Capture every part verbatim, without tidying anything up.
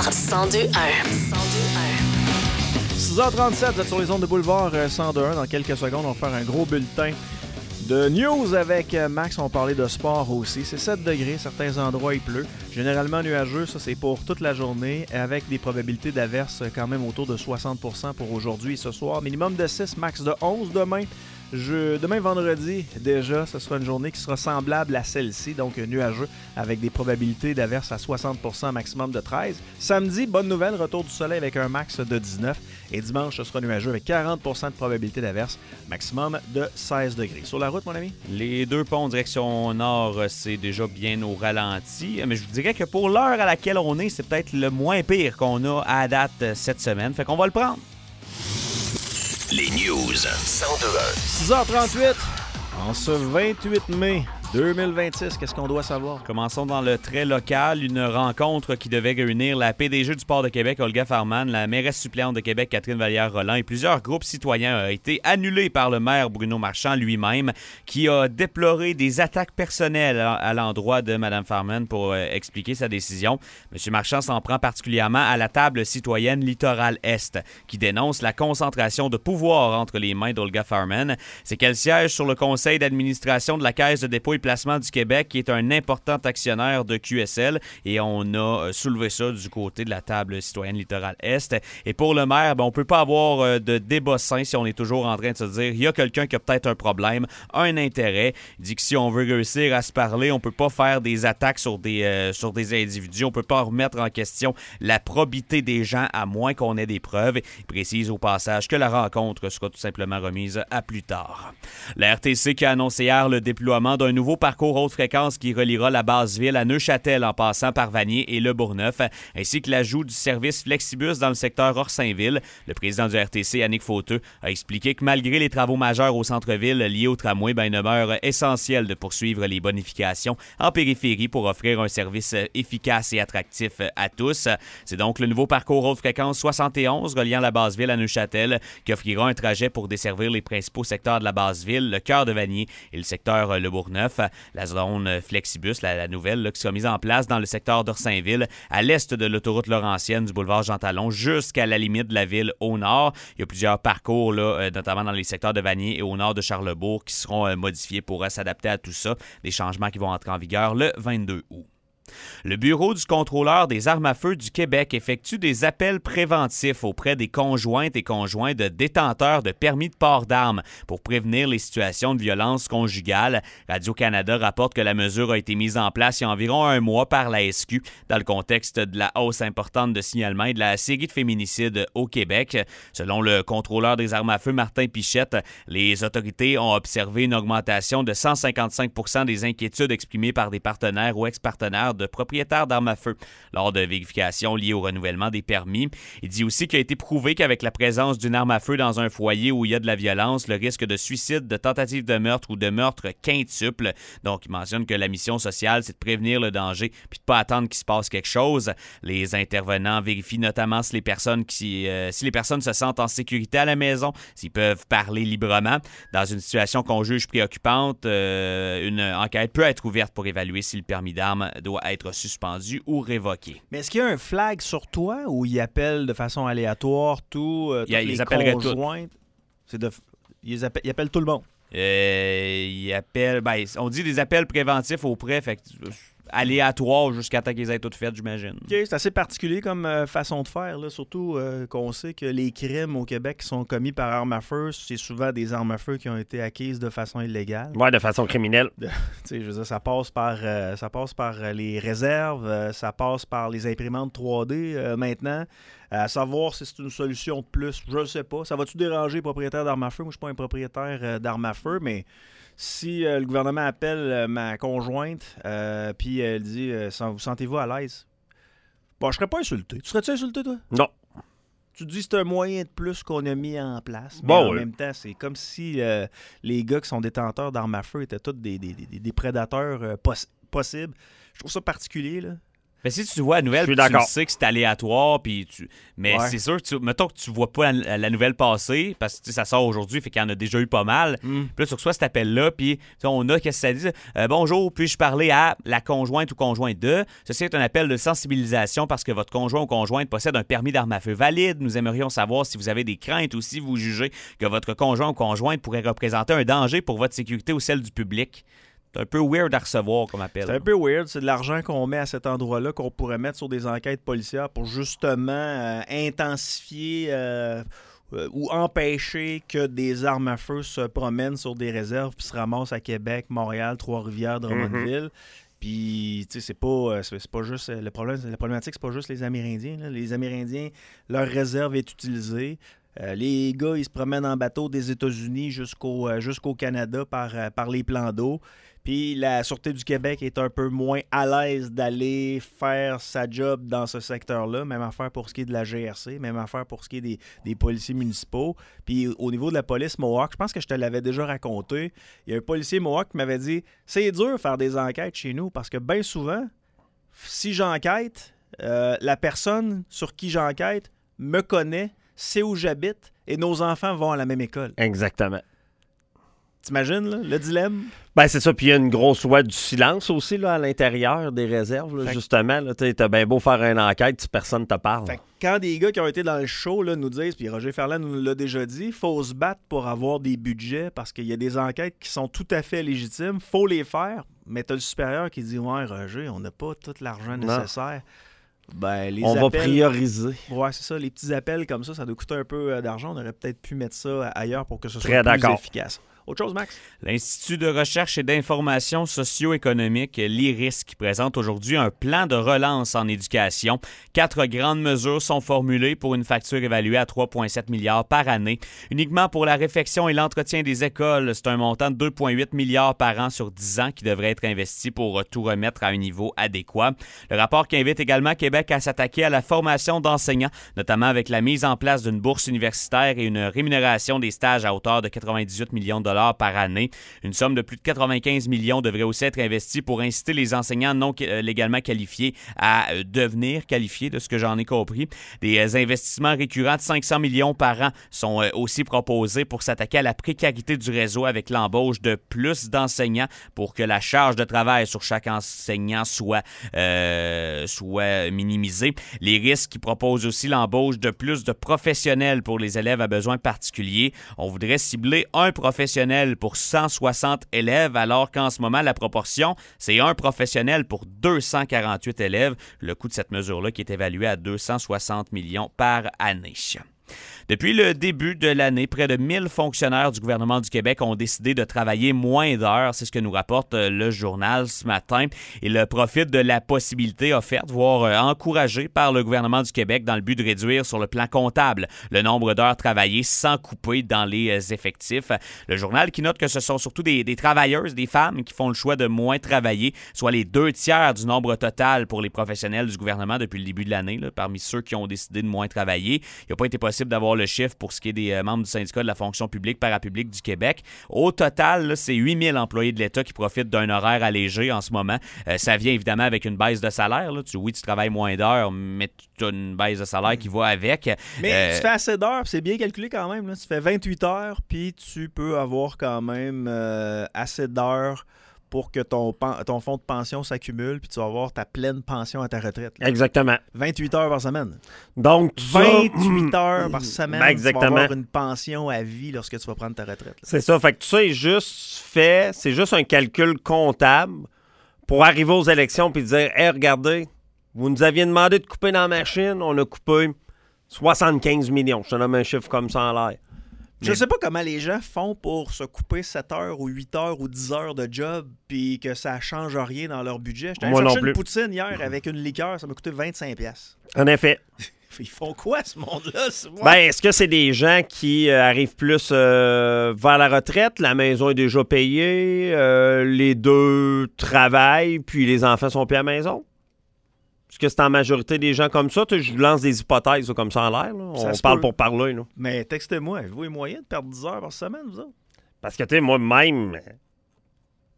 Boulevard cent deux un. six heures trente-sept, vous êtes sur les ondes de Boulevard cent deux un. Dans quelques secondes, on va faire un gros bulletin de news avec Max. On va parler de sport aussi. C'est sept degrés, certains endroits il pleut. Généralement nuageux, ça c'est pour toute la journée, avec des probabilités d'averse quand même autour de soixante pour cent pour aujourd'hui et ce soir. Minimum de six, max de onze demain. Je, demain vendredi, déjà, ce sera une journée qui sera semblable à celle-ci, donc nuageux, avec des probabilités d'averse à soixante pour cent, maximum de treize. Samedi, bonne nouvelle, retour du soleil avec un max de dix-neuf. Et dimanche, ce sera nuageux avec quarante pour cent de probabilité d'averse, maximum de seize degrés. Sur la route, mon ami? Les deux ponts en direction nord, c'est déjà bien au ralenti. Mais je vous dirais que pour l'heure à laquelle on est, c'est peut-être le moins pire qu'on a à date cette semaine. Fait qu'on va le prendre. Les news. cent deux un. six heures trente-huit, en ce vingt-huit mai deux mille vingt-six, qu'est-ce qu'on doit savoir? Commençons dans le trait local. Une rencontre qui devait réunir la P D G du Port de Québec, Olga Farman, la mairesse suppléante de Québec, Catherine Vallière-Roland, et plusieurs groupes citoyens a été annulée par le maire Bruno Marchand lui-même, qui a déploré des attaques personnelles à l'endroit de Mme Farman pour euh, expliquer sa décision. M. Marchand s'en prend particulièrement à la table citoyenne Littoral-Est, qui dénonce la concentration de pouvoir entre les mains d'Olga Farman. C'est qu'elle siège sur le conseil d'administration de la Caisse de dépôt et placement du Québec, qui est un important actionnaire de Q S L, et on a soulevé ça du côté de la table citoyenne Littoral-Est. Et pour le maire, ben, on ne peut pas avoir de débat sain si on est toujours en train de se dire il y a quelqu'un qui a peut-être un problème, un intérêt. Il dit que si on veut réussir à se parler, on ne peut pas faire des attaques sur des, euh, sur des individus, on ne peut pas remettre en question la probité des gens à moins qu'on ait des preuves. Il précise au passage que la rencontre sera tout simplement remise à plus tard. La R T C qui a annoncé hier le déploiement d'un nouveau parcours haute fréquence qui reliera la Basse-Ville à Neuchâtel en passant par Vanier et Le Bourgneuf, ainsi que l'ajout du service Flexibus dans le secteur Orsainville. Le président du R T C, Annick Fauteux, a expliqué que malgré les travaux majeurs au centre-ville liés au tramway, ben, il demeure essentiel de poursuivre les bonifications en périphérie pour offrir un service efficace et attractif à tous. C'est donc le nouveau parcours haute fréquence soixante et onze reliant la Basse-Ville à Neuchâtel qui offrira un trajet pour desservir les principaux secteurs de la Basse-Ville, le cœur de Vanier et le secteur Le Bourgneuf. La zone Flexibus, la, la nouvelle, là, qui sera mise en place dans le secteur d'Orsainville, à l'est de l'autoroute Laurentienne du boulevard Jean-Talon, jusqu'à la limite de la ville au nord. Il y a plusieurs parcours, là, euh, notamment dans les secteurs de Vanier et au nord de Charlesbourg, qui seront euh, modifiés pour euh, s'adapter à tout ça. Des changements qui vont entrer en vigueur le vingt-deux août. Le Bureau du contrôleur des armes à feu du Québec effectue des appels préventifs auprès des conjointes et conjoints de détenteurs de permis de port d'armes pour prévenir les situations de violence conjugale. Radio-Canada rapporte que la mesure a été mise en place il y a environ un mois par la S Q dans le contexte de la hausse importante de signalements et de la série de féminicides au Québec. Selon le contrôleur des armes à feu, Martin Pichette, les autorités ont observé une augmentation de cent cinquante-cinq pour cent des inquiétudes exprimées par des partenaires ou ex-partenaires de propriétaires d'armes à feu lors de vérifications liées au renouvellement des permis. Il dit aussi qu'il a été prouvé qu'avec la présence d'une arme à feu dans un foyer où il y a de la violence, le risque de suicide, de tentative de meurtre ou de meurtre quintuple. Donc, il mentionne que la mission sociale, c'est de prévenir le danger puis de pas attendre qu'il se passe quelque chose. Les intervenants vérifient notamment si les personnes qui, euh, si les personnes se sentent en sécurité à la maison, s'ils peuvent parler librement. Dans une situation qu'on juge préoccupante, euh, une enquête peut être ouverte pour évaluer si le permis d'armes doit être suspendu ou révoqué. Mais est-ce qu'il y a un flag sur toi où ils appellent de façon aléatoire tout, euh, toutes il, les ils appelleraient conjointes? C'est de, ils, appellent, ils appellent tout le monde? Euh, ils appellent... Ben, on dit des appels préventifs auprès, fait que... aléatoire jusqu'à temps qu'ils aient toutes faites, j'imagine. OK, c'est assez particulier comme euh, façon de faire, là. Surtout euh, qu'on sait que les crimes au Québec qui sont commis par armes à feu, c'est souvent des armes à feu qui ont été acquises de façon illégale. Ouais, de façon criminelle. De, je veux dire, ça passe par, euh, ça passe par les réserves, euh, ça passe par les imprimantes trois D euh, maintenant. À savoir si c'est une solution de plus, je ne sais pas. Ça va-tu déranger les propriétaires d'armes à feu? Moi, je ne suis pas un propriétaire euh, d'armes à feu, mais... Si euh, le gouvernement appelle euh, ma conjointe euh, puis elle dit euh, « Vous sentez-vous à l'aise? » Bon, je serais pas insulté. Tu serais-tu insulté, toi? Non. Tu te dis que c'est un moyen de plus qu'on a mis en place. Mais bon, en oui. même temps, c'est comme si euh, les gars qui sont détenteurs d'armes à feu étaient tous des, des, des, des prédateurs euh, poss- possibles. Je trouve ça particulier, là. Mais si tu vois la nouvelle, tu le sais que c'est aléatoire, puis tu... mais ouais. c'est sûr, tu... mettons que tu vois pas la, la nouvelle passer, parce que ça sort aujourd'hui, fait qu'il y en a déjà eu pas mal. Mm. Puis là, tu reçois cet appel-là, puis on a, qu'est-ce que ça dit? Euh, bonjour, puis-je parler à la conjointe ou conjoint de? Ceci est un appel de sensibilisation parce que votre conjoint ou conjointe possède un permis d'arme à feu valide. Nous aimerions savoir si vous avez des craintes ou si vous jugez que votre conjoint ou conjointe pourrait représenter un danger pour votre sécurité ou celle du public. C'est un peu weird à recevoir comme appel. C'est un peu weird. C'est de l'argent qu'on met à cet endroit-là qu'on pourrait mettre sur des enquêtes policières pour justement euh, intensifier euh, euh, ou empêcher que des armes à feu se promènent sur des réserves puis se ramassent à Québec, Montréal, Trois-Rivières, Drummondville. Mm-hmm. Puis, tu sais, c'est pas, c'est, c'est pas juste... Le problème, la problématique, c'est pas juste les Amérindiens. Là. Les Amérindiens, leur réserve est utilisée. Euh, les gars, ils se promènent en bateau des États-Unis jusqu'au, euh, jusqu'au Canada par, euh, par les plans d'eau. Puis la Sûreté du Québec est un peu moins à l'aise d'aller faire sa job dans ce secteur-là. Même affaire pour ce qui est de la G R C, même affaire pour ce qui est des, des policiers municipaux. Puis au niveau de la police Mohawk, je pense que je te l'avais déjà raconté, il y a un policier Mohawk qui m'avait dit « C'est dur de faire des enquêtes chez nous parce que bien souvent, si j'enquête, euh, la personne sur qui j'enquête me connaît, sait où j'habite et nos enfants vont à la même école. » Exactement. T'imagines, là, le dilemme? Ben c'est ça, puis il y a une grosse loi du silence aussi là, à l'intérieur des réserves, là, justement. Là, t'as bien beau faire une enquête si personne ne te parle. Fait que quand des gars qui ont été dans le show là, nous disent, puis Roger Ferland nous l'a déjà dit, il faut se battre pour avoir des budgets parce qu'il y a des enquêtes qui sont tout à fait légitimes, faut les faire, mais t'as le supérieur qui dit « Ouais, Roger, on n'a pas tout l'argent nécessaire. » Ben, les on appels, va prioriser. Ouais, c'est ça. Les petits appels comme ça, ça doit coûter un peu d'argent. On aurait peut-être pu mettre ça ailleurs pour que ce soit Très plus d'accord. efficace. Autre chose, Max? L'Institut de recherche et d'information socio-économique, l'I R I S, qui présente aujourd'hui un plan de relance en éducation. Quatre grandes mesures sont formulées pour une facture évaluée à trois virgule sept milliards par année. Uniquement pour la réfection et l'entretien des écoles, c'est un montant de deux virgule huit milliards par an sur dix ans qui devrait être investi pour tout remettre à un niveau adéquat. Le rapport qui invite également Québec à s'attaquer à la formation d'enseignants, notamment avec la mise en place d'une bourse universitaire et une rémunération des stages à hauteur de quatre-vingt-dix-huit millions de dollars par année. Une somme de plus de quatre-vingt-quinze millions devrait aussi être investie pour inciter les enseignants non légalement qualifiés à devenir qualifiés, de ce que j'en ai compris. Des investissements récurrents de cinq cents millions par an sont aussi proposés pour s'attaquer à la précarité du réseau avec l'embauche de plus d'enseignants pour que la charge de travail sur chaque enseignant soit, euh, soit minimisée. Les risques qui proposent aussi l'embauche de plus de professionnels pour les élèves à besoins particuliers. On voudrait cibler un professionnel pour cent soixante élèves, alors qu'en ce moment, la proportion, c'est un professionnel pour deux cent quarante-huit élèves. Le coût de cette mesure-là qui est évalué à deux cent soixante millions par année. Depuis le début de l'année, près de mille fonctionnaires du gouvernement du Québec ont décidé de travailler moins d'heures. C'est ce que nous rapporte le journal ce matin. Ils profitent de la possibilité offerte, voire encouragée par le gouvernement du Québec dans le but de réduire sur le plan comptable le nombre d'heures travaillées sans couper dans les effectifs. Le journal qui note que ce sont surtout des, des travailleuses, des femmes qui font le choix de moins travailler, soit les deux tiers du nombre total pour les professionnels du gouvernement depuis le début de l'année. Là, parmi ceux qui ont décidé de moins travailler, il n'a pas été possible d'avoir le chiffre pour ce qui est des euh, membres du syndicat de la fonction publique parapublique du Québec. Au total, là, c'est huit mille employés de l'État qui profitent d'un horaire allégé en ce moment. Euh, ça vient évidemment avec une baisse de salaire. Là. Tu, oui, tu travailles moins d'heures, mais tu as une baisse de salaire qui va avec. Mais euh, tu fais assez d'heures, c'est bien calculé quand même. Là. Tu fais vingt-huit heures, puis tu peux avoir quand même euh, assez d'heures pour que ton, ton fonds de pension s'accumule, puis tu vas avoir ta pleine pension à ta retraite. Là. Exactement. vingt-huit heures par semaine. Donc, vingt-huit ça, heures par semaine, ben exactement. Tu vas avoir une pension à vie lorsque tu vas prendre ta retraite. Là. C'est ça. Fait que tout ça est juste fait, c'est juste un calcul comptable pour arriver aux élections puis dire « Hey, regardez, vous nous aviez demandé de couper dans la machine, on a coupé soixante-quinze millions. » Je te donne un chiffre comme ça en l'air. Je sais pas comment les gens font pour se couper sept heures ou huit heures ou dix heures de job puis que ça change rien dans leur budget. J'étais allé chercher une poutine hier avec une liqueur, ça m'a coûté vingt-cinq piastres. En effet. Ils font quoi, ce monde-là? Ben, est-ce que c'est des gens qui euh, arrivent plus euh, vers la retraite? La maison est déjà payée, euh, les deux travaillent, puis les enfants sont plus à la maison? Est-ce que c'est en majorité des gens comme ça? Je lance des hypothèses là, comme ça en l'air. Là. On parle peut. pour parler. Là. Mais textez-moi, avez-vous les moyens de perdre dix heures par semaine, vous autres? Parce que, tu sais, moi-même,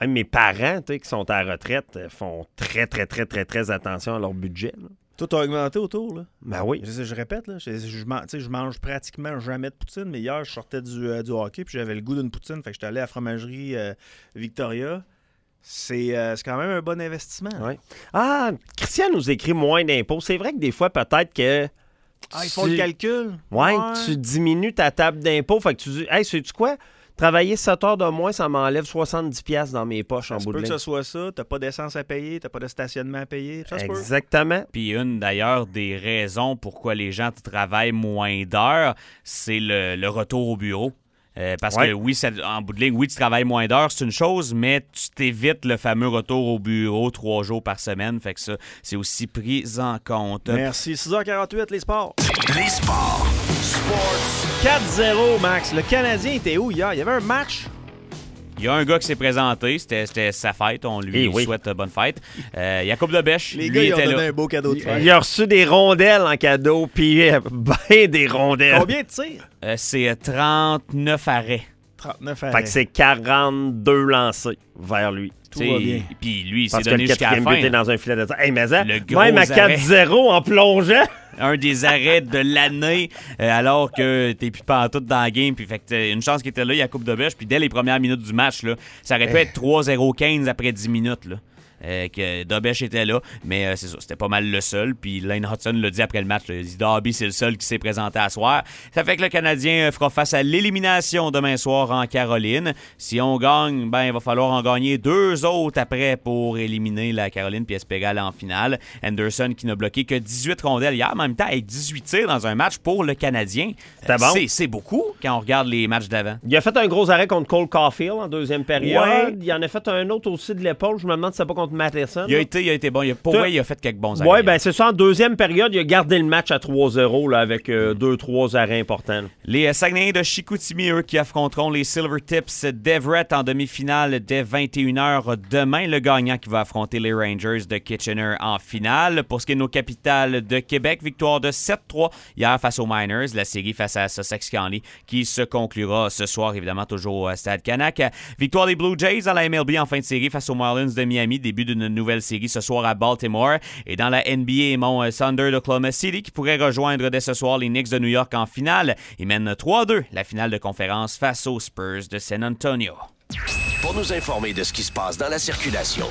Même mes parents, tu sais, qui sont à la retraite, font très, très, très, très, très attention à leur budget. Là. Tout a augmenté autour, là. Ben oui. Je, je répète, là, je, je, man- je mange pratiquement jamais de poutine, mais hier, je sortais du, euh, du hockey puis j'avais le goût d'une poutine, fait que j'étais allé à la fromagerie euh, Victoria. C'est, euh, c'est quand même un bon investissement. Ouais. Ah, Christian nous écrit moins d'impôts. C'est vrai que des fois, peut-être que... Ah, ils font tu- le calcul. Ouais, tu diminues ta table d'impôt. Fait que tu dis, hey, sais-tu quoi? Travailler sept heures de moins, ça m'enlève soixante-dix dollars dans mes poches Ça en se bout de peut que ligne. ce soit ça. T'as pas d'essence à payer, t'as pas de stationnement à payer. Ça se peut. Exactement. Puis une, d'ailleurs, des raisons pourquoi les gens travaillent moins d'heures, c'est le, le retour au bureau. Euh, parce Ouais. que oui, ça- en bout de ligne, oui, tu travailles moins d'heures, c'est une chose, mais tu t'évites le fameux retour au bureau trois jours par semaine. Fait que ça, c'est aussi pris en compte. Merci. six heures quarante-huit, les sports. Les sports. quatre zéro, Max. Le Canadien était où hier? Il y avait un match. Il y a un gars qui s'est présenté, c'était, c'était sa fête, on lui Eh oui. souhaite bonne fête. Euh, Jacob Lebèche, Les lui gars, ils ont était donné là. un beau cadeau de fête. Il a reçu des rondelles en cadeau, puis euh, ben des rondelles. Combien de tirs? Euh, c'est euh, trente-neuf arrêts. trente-neuf Fait arrêts. que c'est quarante-deux lancés vers lui. Tout T'sais, va bien. Puis lui, il s'est Parce que donné le jusqu'à la quatrième fin. but était dans un filet de tir. Hey, mais ça, Le gros même à arrêt. quatre zéro en plongeant. Un des arrêts de l'année, euh, alors que t'es plus pantoute dans la game. Puis fait que t'as une chance qu'il était là, il y a Coupe de Bêche. Puis dès les premières minutes du match, là, ça aurait pu être trois zéro quinze après dix minutes. Là. Euh, que Dobèche était là, mais euh, c'est ça, c'était pas mal le seul. Puis Lane Hudson l'a dit après le match, là, il a dit Darby, c'est le seul qui s'est présenté à soir. Ça fait que le Canadien euh, fera face à l'élimination demain soir en Caroline. Si on gagne, ben il va falloir en gagner deux autres après pour éliminer la Caroline puis espérer aller en finale. Anderson qui n'a bloqué que dix-huit rondelles hier, en même temps avec dix-huit tirs dans un match pour le Canadien. C'était Euh, bon. c'est, c'est beaucoup quand on regarde les matchs d'avant. Il a fait un gros arrêt contre Cole Caulfield en deuxième période. Ouais. Il en a fait un autre aussi de l'épaule. Je me demande si c'est pas contre Matheson. Il a été, il a été bon. Il a, pour Toi- vrai, il a fait quelques bons arrêts. Oui, ben c'est ça. En deuxième période, il a gardé le match à trois zéro là, avec euh, deux trois arrêts importants. Les euh, Saguenayens de Chicoutimi, eux, qui affronteront les Silvertips d'Everett en demi-finale dès vingt et une heures demain. Le gagnant qui va affronter les Rangers de Kitchener en finale. Pour ce qui est de nos capitales de Québec, victoire de sept trois hier face aux Miners. La série face à Sussex County qui se conclura ce soir, évidemment, toujours au Stade Canac. Victoire des Blue Jays dans la M L B en fin de série face aux Marlins de Miami. Début d'une nouvelle série ce soir à Baltimore. Et dans la N B A, mon euh, Thunder d'Oklahoma City qui pourrait rejoindre dès ce soir les Knicks de New York en finale. Ils mènent trois deux la finale de conférence face aux Spurs de San Antonio. Pour nous informer de ce qui se passe dans la circulation,